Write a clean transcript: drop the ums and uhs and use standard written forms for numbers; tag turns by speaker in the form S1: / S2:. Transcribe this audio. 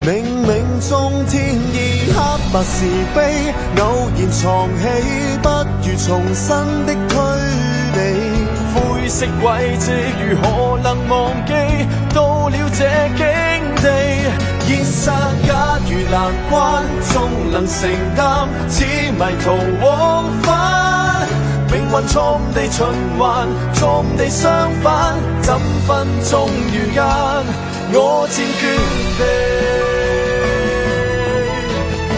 S1: 冥冥中天意，黑白是非，偶然藏起，不如重新的推理。灰色軌跡如何能忘記？到了這境地，現實假如難關，終能承擔，似迷途往返。命運錯誤地循環，錯誤地相反，怎分鐘遇間，我漸決定。